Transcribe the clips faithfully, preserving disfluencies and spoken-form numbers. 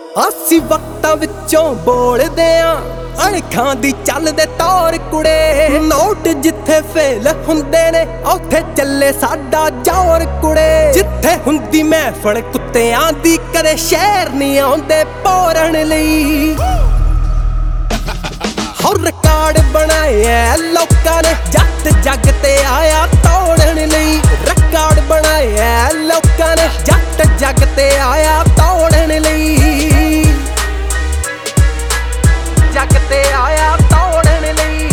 ਅਸੀਂ ਵਕਤਾਂ ਵਿੱਚੋਂ ਬੋਲਦੇ ਆਂ ਅਣਖਾਂ ਦੀ ਚੱਲਦੇ ਤੌਰ ਕੁੜੇ। ਨੋਟ ਜਿੱਥੇ ਫੇਲ ਹੁੰਦੇ ਨੇ ਉੱਥੇ ਚੱਲੇ ਸਾਡਾ ਜ਼ੋਰ ਕੁੜੇ। ਜਿੱਥੇ ਹੁੰਦੀ ਮਹਿਫਲ ਕੁੱਤਿਆਂ ਦੀ ਕਦੇ ਸ਼ਹਿਰ ਨਹੀਂ ਆਉਂਦੇ ਪੋਰਣ ਲਈ। ਹੋ ਰਿਕਾਰਡ ਬਣਾਇਆ ਲੋਕਾਂ ਨੇ ਜੱਟ ਜੱਗ ਤੇ ਆਇਆ ਤੋੜਨ ਲਈ। ਰਿਕਾਰਡ ਬਣਾਇਆ ਲੋਕਾਂ ਨੇ ਜੱਟ ਜੱਗ ਤੇ ਆਇਆ ਤੋੜਨ ਲਈ। ਜੱਗ ਤੇ ਆਇਆ ਤੋੜਨ ਲਈ।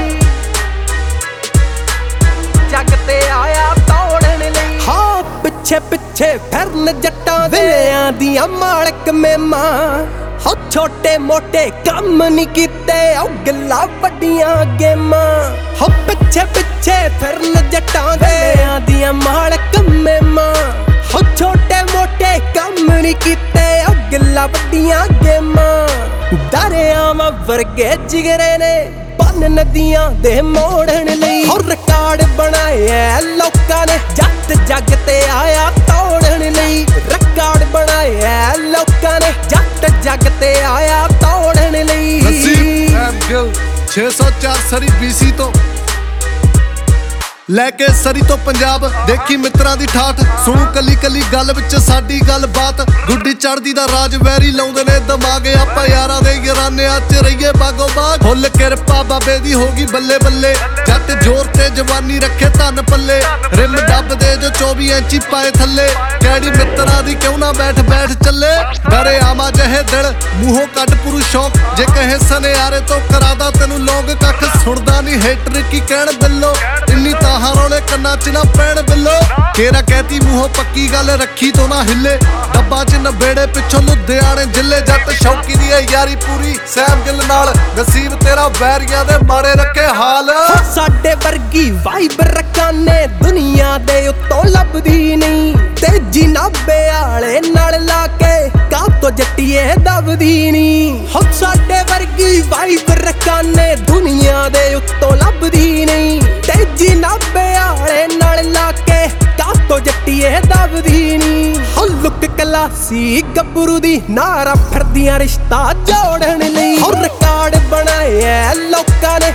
ਜੱਗ ਤੇ ਆਇਆ ਤੋੜਨ ਲਈ। ਹਾਂ ਪਿੱਛੇ ਪਿੱਛੇ ਫਿਰਨ ਜੱਟਾਂ ਵੇਲਿਆਂ ਦੀਆਂ ਮਾਲਕ ਮੇਮਾਂ। ਹੋ ਛੋਟੇ ਮੋਟੇ ਕੰਮ ਨਹੀਂ ਕੀਤੇ ਉਹ ਗੱਲਾਂ ਵੱਡੀਆਂ ਗੇਮਾਂ। ਹੋ ਪਿੱਛੇ ਪਿੱਛੇ ਫਿਰਨ ਜੱਟਾਂ ਵੇਲਿਆਂ ਦੀਆਂ ਮਾਲਕ ਮੇਮਾਂ। ਹੋ ਛੋਟੇ ਮੋਟੇ ਕੰਮ ਨਹੀਂ ਕੀਤੇ ਉਹ ਗੱਲਾਂ ਵੱਡੀਆਂ ਗੇਮਾਂ। ਦਰਿਆਵਾਂ ਵਰਗੇ ਜਿਗਰੇ ਨੇ ਬੰਨ ਨਦੀਆਂ ਦੇ ਮੋੜਨ ਲਈ। ਹੋ ਰਿਕਾਰਡ ਬਣਾਇਆ ਲੋਕਾਂ ਨੇ ਜੱਟ ਜੱਗ ਤੇ ਆਇਆ ਤੋੜਨ ਲਈ। ਰਿਕਾਰਡ ਬਣਾਇਆ ਲੋਕਾਂ ਨੇ ਜੱਟ ਜੱਗ ਤੇ ਆਇਆ ਤੋੜਨ ਲਈ। ਨਸੀਬ ਐਮ ਗਿੱਲ ਛੇ ਸੌ ਚਾਰ ਸਰੀ ਬੀਸੀ ਤੋਂ ਲੈ ਕੇ ਸਰੀ ਤੋਂ ਪੰਜਾਬ ਦੇਖੀ ਮਿੱਤਰਾਂ ਦੀ ਠਾਠ। ਸੁਣੂ ਕੱਲੀ ਕੱਲੀ ਗੱਲ ਵਿੱਚ ਸਾਡੀ ਗੱਲ ਬਾਤ। ਗੁੱਡੀ ਚੜਦੀ ਦਾ ਰਾਜ ਵੈਰੀ ਲਾਉਂਦੇ ਨੇ ਦਿਮਾਗ। ਆਪਾਂ ਯਾਰਾਂ ਦੇ ਯਾਰਾਨਿਆਂ ਚ ਰਹੀਏ ਬਾਗੋ ਬਾਗ। ਫੁੱਲ ਕਿਰਪਾ ਬਾਬੇ ਦੀ ਹੋਗੀ ਬੱਲੇ ਬੱਲੇ। ਜੱਟ ਜ਼ੋਰ ਤੇ ਜਵਾਨੀ ਰੱਖੇ ਧਨ ਪੱਲੇ। ਰਿਮ ਦੱਬਦੇ ਜੋ ਚੌਵੀ ਇੰਚੀ ਪਾਏ ਥੱਲੇ। ਕਿਹੜੀ ਮਿੱਤਰਾਂ ਦੀ ਕਿਉਂ ਨਾ ਬੈਠ ਬੈਠ ਚੱਲੇ। ਡਰੇ ਆਵਾਂ ਜਿਹੇ ਦਿਲ ਮੂੰਹੋਂ ਕੱਢ ਪੁਰੂ ਸ਼ੌਕ। ਜੇ ਕਹੇ ਸਨਿਆਰੇ ਤੋਂ ਕਰਾਦਾ ਤੈਨੂੰ ਲੋਕ ਕੱਖ ਸੁਣਦਾ ਨਹੀਂ ਹੇਟਰ ਕੀ ਕਹਿਣ ਬਿੱਲੋ। ਇੰਨੀ ਤਾਂ ਰੋਲੇ ਕੰਨਾਂ ਚ ਨਾ ਪੈਣ ਬਿੱਲੋ। ਕੇਰਾ ਕਹਿਤੀ ਮੂੰਹੋਂ ਪੱਕੀ ਗੱਲ ਰੱਖੀ ਤੋਂ ਨਾ ਹਿੱਲੇ। ਡੱਬਾ ਚ ਨਬੇੜੇ ਪਿੱਛੋਂ ਲੁਧਿਆਣੇ ਜ਼ਿਲ੍ਹੇ। ਜੱਟ ਸ਼ੌਕੀ ਦੀ ਯਾਰੀ ਪੂਰੀ ਸੈਮ ਗਿੱਲ ਨਾਲ। ਨਸੀਬ ਤੇਰਾ ਵੈਰੀਆਂ ਦੇ ਮਾੜੇ ਰੱਖੇ ਹਾਲ। ਸਾਡੇ ਵਰਗੀ ਵਾਈਬ ਰਕਾਨੇ ਦੁਨੀਆ ਦੇ ਉੱਤੋਂ ਲੱਭਦੀ ਨਹੀਂ। ਤੇਜੀ ਨਾਭੇ ਵਾਲੇ ਨਾਲ ਲਾ ਕੇ ਕਾਤੋਂ ਜੱਟੀਏ ਦਬਦੀ ਨਹੀਂ। ਹੋ ਸਾਡੇ ਵਰਗੀ ਵਾਈਬ ਰਕਾਨੇ ਦੁਨੀਆ ਦੇ ਉੱਤੋਂ ਲੱਭਦੀ ਨਹੀਂ। ਤੇਜੀ ਨਾਭੇ ਵਾਲੇ ਨਾਲ ਲਾ ਕੇ ਕਾਤੋਂ ਜੱਟੀਏ ਦਬਦੀ ਨਹੀਂ। ਹੋ ਲੁੱਕ ਕਲਾਸੀ ਗੱਭਰੂ ਦੀ ਨਾਰਾ ਫਿਰਦੀਆਂ ਰਿਸ਼ਤਾ ਜੋੜਨ ਲਈ। ਹੋ ਰਿਕਾਰਡ ਬਣਾਇਆ ਲੋਕਾਂ ਨੇ